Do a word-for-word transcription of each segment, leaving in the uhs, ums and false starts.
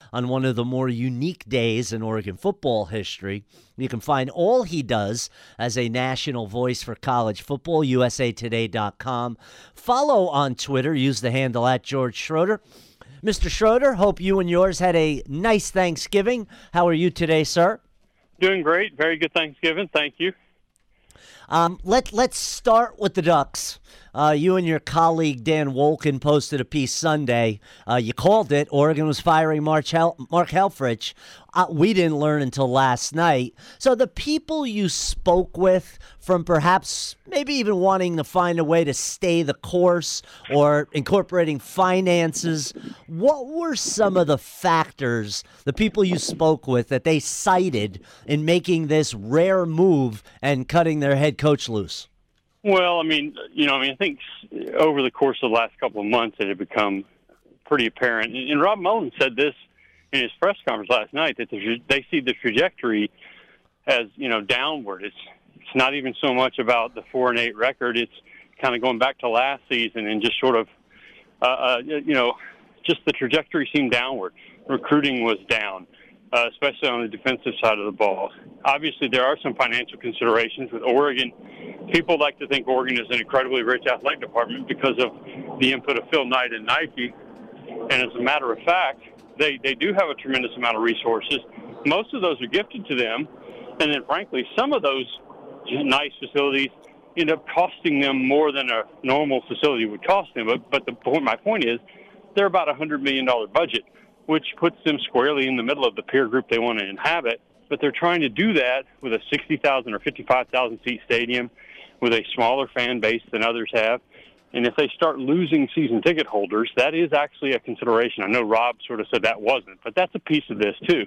on one of the more unique days in Oregon football history. You can find all he does as a national voice for college football, U S A Today dot com. Follow on Twitter. Use the handle at George Schroeder. Mister Schroeder, hope you and yours had a nice Thanksgiving. How are you today, sir? Doing great. Very good Thanksgiving. Thank you. Um, let, let's start with the Ducks. Uh, you and your colleague Dan Wolken posted a piece Sunday. Uh, you called it, Oregon was firing Mark, Hel- Mark Helfrich. Uh, we didn't learn until last night. So the people you spoke with, from perhaps maybe even wanting to find a way to stay the course or incorporating finances, what were some of the factors, the people you spoke with, that they cited in making this rare move and cutting their head coach loose? Well, I mean, you know, I mean, I think over the course of the last couple of months, it had become pretty apparent. And Rob Mullins said this in his press conference last night, that the, they see the trajectory as, you know, downward. It's it's not even so much about the four and eight record. It's kind of going back to last season and just sort of, uh, uh, you know, just the trajectory seemed downward. Recruiting was down, uh, especially on the defensive side of the ball. Obviously, there are some financial considerations with Oregon. People like to think Oregon is an incredibly rich athletic department because of the input of Phil Knight and Nike. And as a matter of fact, they, they do have a tremendous amount of resources. Most of those are gifted to them. And then, frankly, some of those nice facilities end up costing them more than a normal facility would cost them. But, but the point, my point is, they're about a one hundred million dollars budget, which puts them squarely in the middle of the peer group they want to inhabit. But they're trying to do that with a sixty thousand or fifty-five thousand seat stadium with a smaller fan base than others have. And if they start losing season ticket holders, that is actually a consideration. I know Rob sort of said that wasn't, but that's a piece of this too.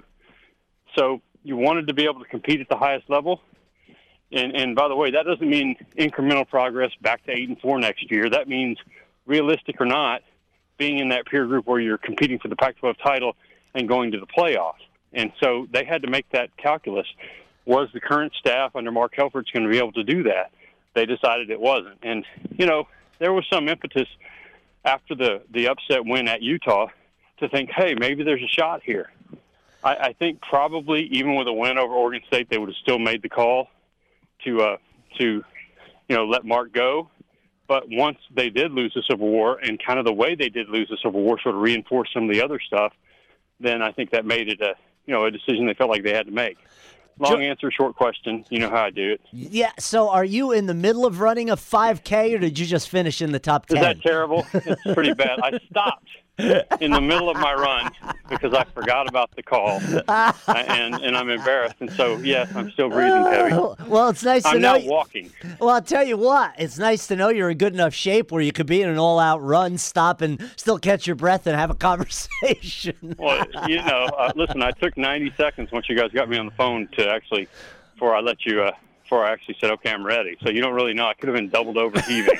So you wanted to be able to compete at the highest level. And, and by the way, that doesn't mean incremental progress back to eight and four next year. That means, realistic or not, being in that peer group where you're competing for the Pac twelve title and going to the playoffs. And so they had to make that calculus. Was the current staff under Mark Helfrich going to be able to do that? They decided it wasn't. And, you know, there was some impetus after the, the upset win at Utah to think, hey, maybe there's a shot here. I, I think probably even with a win over Oregon State, they would have still made the call to, uh, to you know, let Mark go. But once they did lose the Civil War, and kind of the way they did lose the Civil War sort of reinforced some of the other stuff, then I think that made it a, you know, a decision they felt like they had to make. Long answer, short question. You know how I do it. Yeah, so are you in the middle of running a five K, or did you just finish in the top ten? Is that terrible? It's pretty bad. I stopped in the middle of my run because I forgot about the call, and and I'm embarrassed. And so, yes, I'm still breathing heavy. Well, it's nice I'm to know. I'm now walking. Well, I'll tell you what. It's nice to know you're in good enough shape where you could be in an all-out run, stop, and still catch your breath and have a conversation. Well, you know, uh, listen, I took ninety seconds once you guys got me on the phone to actually, before I let you, uh, before I actually said, okay, I'm ready. So you don't really know. I could have been doubled over heaving.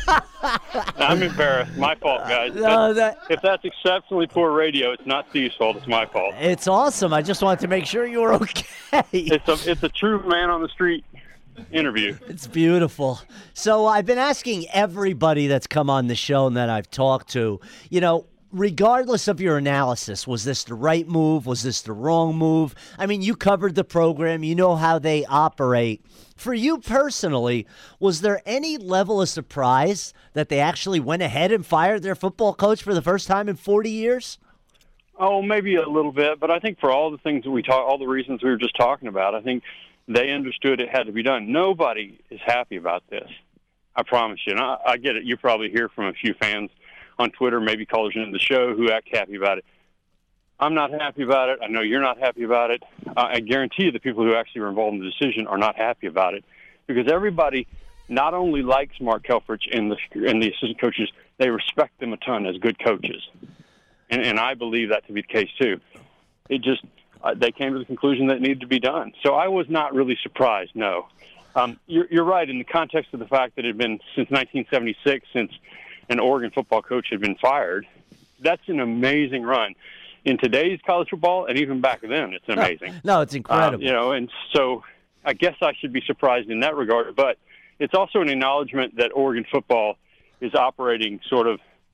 I'm embarrassed. My fault, guys. No, that, if that's exceptionally poor radio, it's not Steve's fault. It's my fault. It's awesome. I just wanted to make sure you were okay. It's a it's a true man on the street interview. It's beautiful. So I've been asking everybody that's come on the show and that I've talked to, you know, regardless of your analysis, was this the right move? Was this the wrong move? I mean, you covered the program. You know how they operate. For you personally, was there any level of surprise that they actually went ahead and fired their football coach for the first time in forty years? Oh, maybe a little bit. But I think for all the things that we talk, all the reasons we were just talking about, I think they understood it had to be done. Nobody is happy about this. I promise you. And I, I get it. You probably hear from a few fans on Twitter, maybe callers into the show, who act happy about it. I'm not happy about it. I know you're not happy about it. Uh, I guarantee you the people who actually were involved in the decision are not happy about it, because everybody not only likes Mark Helfrich and the, and the assistant coaches, they respect them a ton as good coaches. And, and I believe that to be the case, too. It just, uh, they came to the conclusion that it needed to be done. So I was not really surprised, no. Um, you're, you're right in the context of the fact that it had been since nineteen seventy-six, since an Oregon football coach had been fired. That's an amazing run. In today's college football, and even back then, it's amazing. No, no it's incredible. Uh, you know, and so I guess I should be surprised in that regard, but it's also an acknowledgement that Oregon football is operating sort of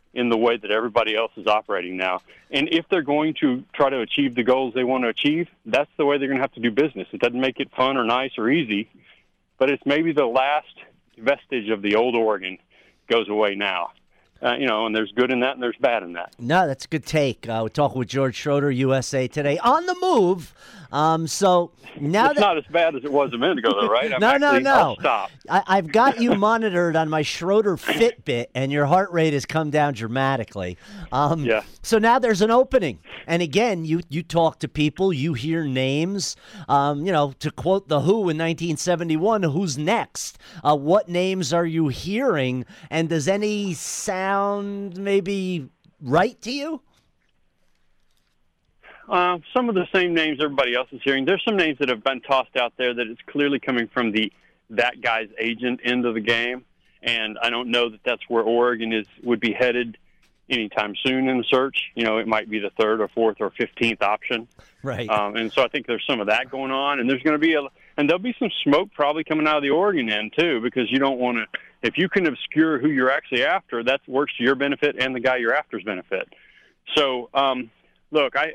in the way that everybody else is operating now. And if they're going to try to achieve the goals they want to achieve, that's the way they're going to have to do business. It doesn't make it fun or nice or easy, but it's maybe the last vestige of the old Oregon goes away now. Uh, you know, and there's good in that and there's bad in that. No, that's a good take. Uh, we're talking with George Schroeder, U S A Today, on the move. Um, so now it's that, not as bad as it was a minute ago, though, right? I'm no, actually, no, no. I'll stop. I, I've got you monitored on my Schroeder Fitbit, and your heart rate has come down dramatically. Um, yeah. So now there's an opening, and again, you you talk to people, you hear names. Um, you know, to quote the Who in nineteen seventy-one, who's next? Uh, what names are you hearing? And does any sound maybe right to you? Uh, some of the same names everybody else is hearing. There's some names that have been tossed out there that it's clearly coming from the that guy's agent end of the game, and I don't know that that's where Oregon is would be headed anytime soon in the search. You know, it might be the third or fourth or fifteenth option. Right. Um, and so I think there's some of that going on, and there's going to be a and there'll be some smoke probably coming out of the Oregon end too, because you don't want to. If you can obscure who you're actually after, that works to your benefit and the guy you're after's benefit. So, um, look, I.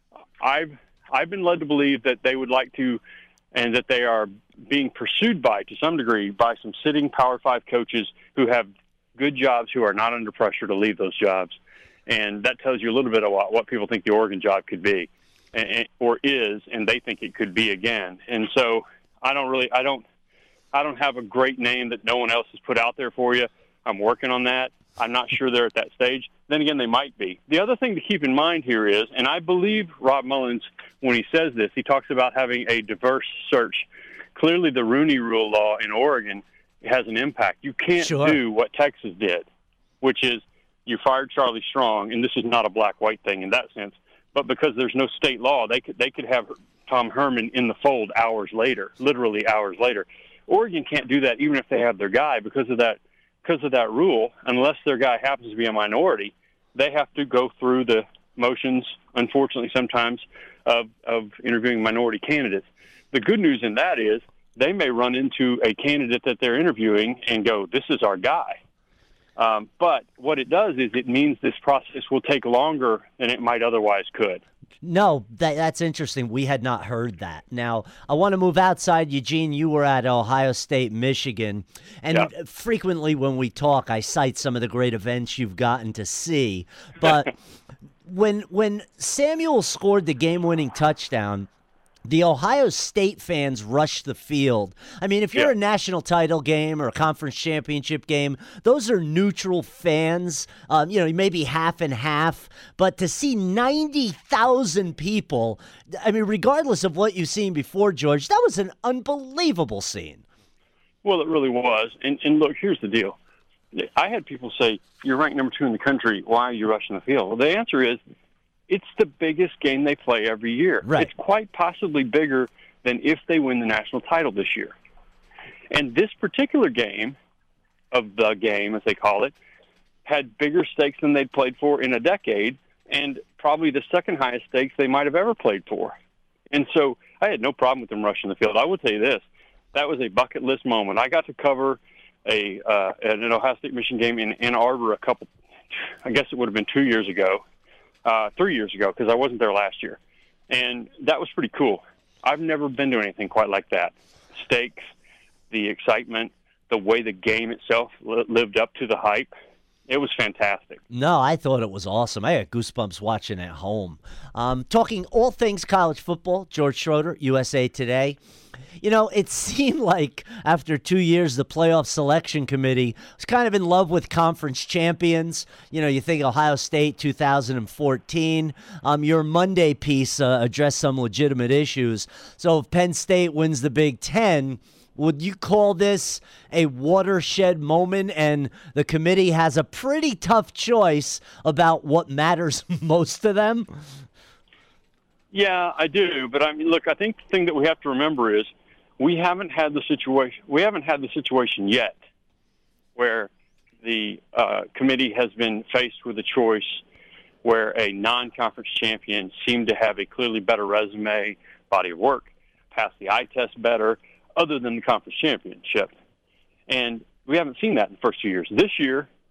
I've I've been led to believe that they would like to, and that they are being pursued by, to some degree, by some sitting Power Five coaches who have good jobs, who are not under pressure to leave those jobs, and that tells you a little bit about what people think the Oregon job could be, and, or is, and they think it could be again. And so I don't really I don't I don't have a great name that no one else has put out there for you. I'm working on that. I'm not sure they're at that stage. Then again, they might be. The other thing to keep in mind here is, and I believe Rob Mullins, when he says this, he talks about having a diverse search. Clearly, the Rooney Rule law in Oregon has an impact. You can't Sure. do what Texas did, which is you fired Charlie Strong, and this is not a black-white thing in that sense, but because there's no state law, they could they could have Tom Herman in the fold hours later, literally hours later. Oregon can't do that even if they have their guy because of that. Because of that rule, unless their guy happens to be a minority, they have to go through the motions, unfortunately sometimes, of, of interviewing minority candidates. The good news in that is they may run into a candidate that they're interviewing and go, this is our guy. Um, but what it does is it means this process will take longer than it might otherwise could. No, that, that's interesting. We had not heard that. Now, I want to move outside. Eugene, you were at Ohio State, Michigan. And yeah. frequently when we talk, I cite some of the great events you've gotten to see. But when when Samuel scored the game-winning touchdown, the Ohio State fans rushed the field. I mean, if you're yeah. a national title game or a conference championship game, those are neutral fans, um, you know, maybe half and half. But to see ninety thousand people, I mean, regardless of what you've seen before, George, that was an unbelievable scene. Well, it really was. And, and look, here's the deal. I had people say, you're ranked number two in the country. Why are you rushing the field? Well, the answer is, it's the biggest game they play every year. Right. It's quite possibly bigger than if they win the national title this year. And this particular game, of the game, as they call it, had bigger stakes than they'd played for in a decade, and probably the second highest stakes they might have ever played for. And so I had no problem with them rushing the field. I will tell you this. That was a bucket list moment. I got to cover a uh, an Ohio State Michigan game in Ann Arbor a couple, I guess it would have been two years ago. Uh, three years ago, because I wasn't there last year. And that was pretty cool. I've never been to anything quite like that. Stakes, the excitement, the way the game itself li- lived up to the hype. It was fantastic. No, I thought it was awesome. I had goosebumps watching at home. Um, talking all things college football, George Schroeder, U S A Today. You know, it seemed like after two years, the playoff selection committee was kind of in love with conference champions. You know, you think Ohio State two thousand fourteen. Um, your Monday piece uh, addressed some legitimate issues. So if Penn State wins the Big Ten, would you call this a watershed moment and the committee has a pretty tough choice about what matters most to them? Yeah, I do. But I mean, look, I think the thing that we have to remember is we haven't had the situation. We haven't had the situation yet where the uh, committee has been faced with a choice where a non-conference champion seemed to have a clearly better resume, body of work, passed the eye test better, other than the conference championship. And we haven't seen that in the first two years. This year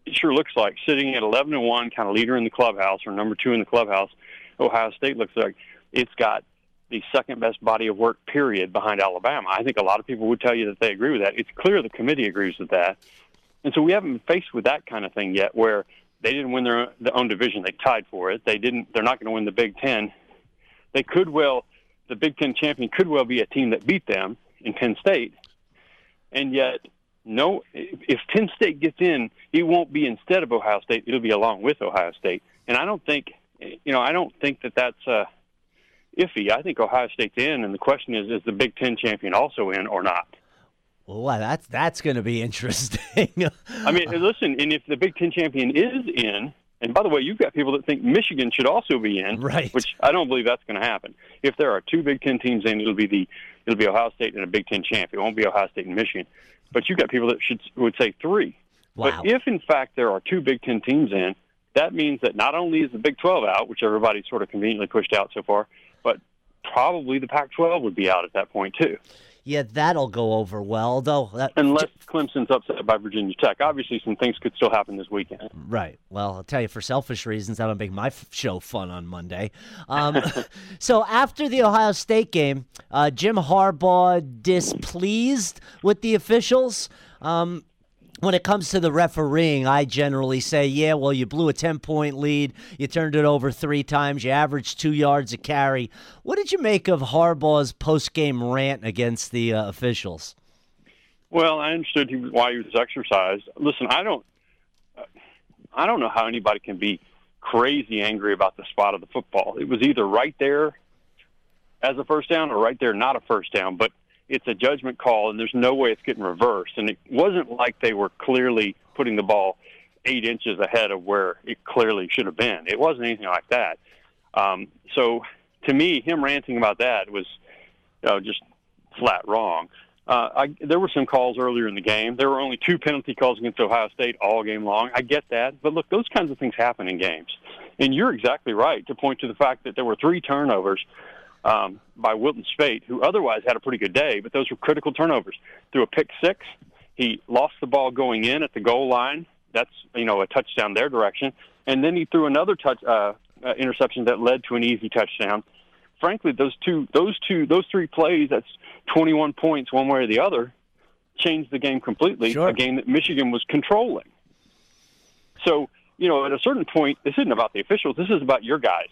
it sure looks like, sitting at eleven and one, kind of leader in the clubhouse or number two in the clubhouse, Ohio State looks like it's got the second best body of work, period, behind Alabama. I think a lot of people would tell you that they agree with that. It's clear the committee agrees with that. And so we haven't been faced with that kind of thing yet, where they didn't win their, their own division. They tied for it. They didn't. They're not going to win the Big Ten. They could well, the Big Ten champion could well be a team that beat them in Penn State. And yet, no, if Penn State gets in, it won't be instead of Ohio State. It'll be along with Ohio State. And I don't think, you know, I don't think that that's uh, iffy. I think Ohio State's in, and the question is, is the Big Ten champion also in or not? Well, that's that's going to be interesting. I mean, listen, and if the Big Ten champion is in, and by the way, you've got people that think Michigan should also be in, right? Which I don't believe that's going to happen. If there are two Big Ten teams in, it'll be the it'll be Ohio State and a Big Ten champion. It won't be Ohio State and Michigan. But you've got people that should would say three. Wow. But if in fact there are two Big Ten teams in, that means that not only is the Big twelve out, which everybody's sort of conveniently pushed out so far, but probably the Pac twelve would be out at that point too. Yeah, that'll go over well, though. That, Unless Clemson's upset by Virginia Tech. Obviously, some things could still happen this weekend. Right. Well, I'll tell you, for selfish reasons, that'll make my f- show fun on Monday. Um, so after the Ohio State game, uh, Jim Harbaugh displeased with the officials. Um, when it comes to the refereeing, I generally say, yeah, well, you blew a ten-point lead. You turned it over three times. You averaged two yards a carry. What did you make of Harbaugh's post-game rant against the uh, officials? Well, I understood he, why he was exercised. Listen, I don't, I don't know how anybody can be crazy angry about the spot of the football. It was either right there as a first down or right there not a first down, but it's a judgment call, and there's no way it's getting reversed. And it wasn't like they were clearly putting the ball eight inches ahead of where it clearly should have been. It wasn't anything like that. Um, so, to me, him ranting about that was you know, just flat wrong. Uh, I, there were some calls earlier in the game. There were only two penalty calls against Ohio State all game long. I get that. But, look, those kinds of things happen in games. And you're exactly right to point to the fact that there were three turnovers Um, by Wilton Speight, who otherwise had a pretty good day, but those were critical turnovers. Through a pick six, he lost the ball going in at the goal line. That's, you know, a touchdown their direction. And then he threw another touch uh, uh, interception that led to an easy touchdown. Frankly, those two, those two, those three plays, that's twenty-one points one way or the other, changed the game completely, sure. A game that Michigan was controlling. So, you know, at a certain point, this isn't about the officials. This is about your guys.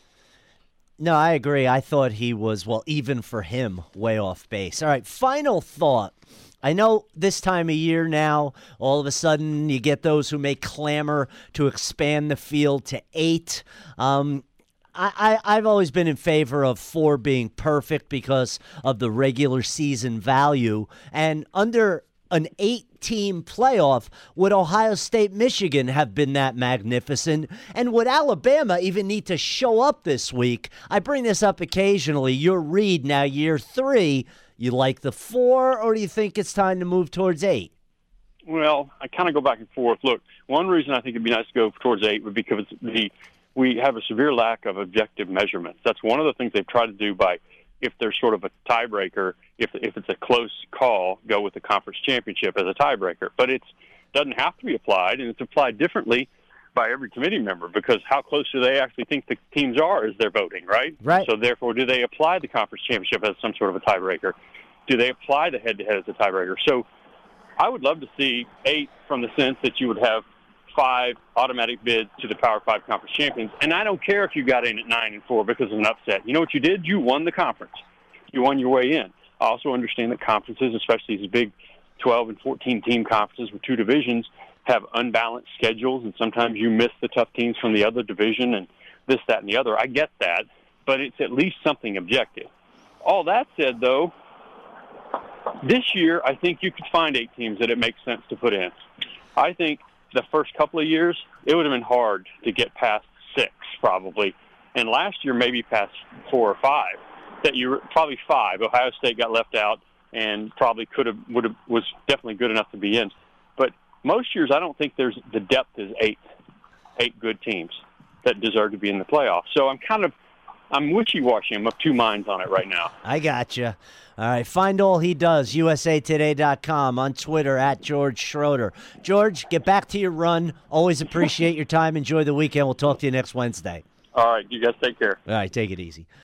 No, I agree. I thought he was, well, even for him, way off base. All right, final thought. I know this time of year now, all of a sudden you get those who may clamor to expand the field to eight. Um, I, I, I've always been in favor of four being perfect because of the regular season value. And under an eight-team playoff, would Ohio State, Michigan have been that magnificent? And would Alabama even need to show up this week? I bring this up occasionally. Your read now, year three. You like the four, or do you think it's time to move towards eight? Well, I kind of go back and forth. Look, one reason I think it'd be nice to go towards eight would be because the we have a severe lack of objective measurements. That's one of the things they've tried to do by, if there's sort of a tiebreaker, if if it's a close call, go with the conference championship as a tiebreaker. But it doesn't have to be applied, and it's applied differently by every committee member because how close do they actually think the teams are as they're voting, right? Right. So therefore, do they apply the conference championship as some sort of a tiebreaker? Do they apply the head-to-head as a tiebreaker? So I would love to see eight from the sense that you would have five automatic bids to the Power Five conference champions. And I don't care if you got in at nine and four because of an upset. You know what you did? You won the conference. You won your way in. I also understand that conferences, especially these big twelve and fourteen team conferences with two divisions, have unbalanced schedules, and sometimes you miss the tough teams from the other division and this, that, and the other. I get that, but it's at least something objective. All that said, though, this year I think you could find eight teams that it makes sense to put in. I think the first couple of years, it would have been hard to get past six, probably. And last year, maybe past four or five. That you were probably five. Ohio State got left out and probably could have, would have, was definitely good enough to be in. But most years, I don't think there's the depth is eight, eight good teams that deserve to be in the playoffs. So I'm kind of I'm wishy-washy. I'm of two minds on it right now. I gotcha. All right, find all he does, U S A Today dot com, on Twitter, at George Schroeder. George, get back to your run. Always appreciate your time. Enjoy the weekend. We'll talk to you next Wednesday. All right, you guys take care. All right, take it easy.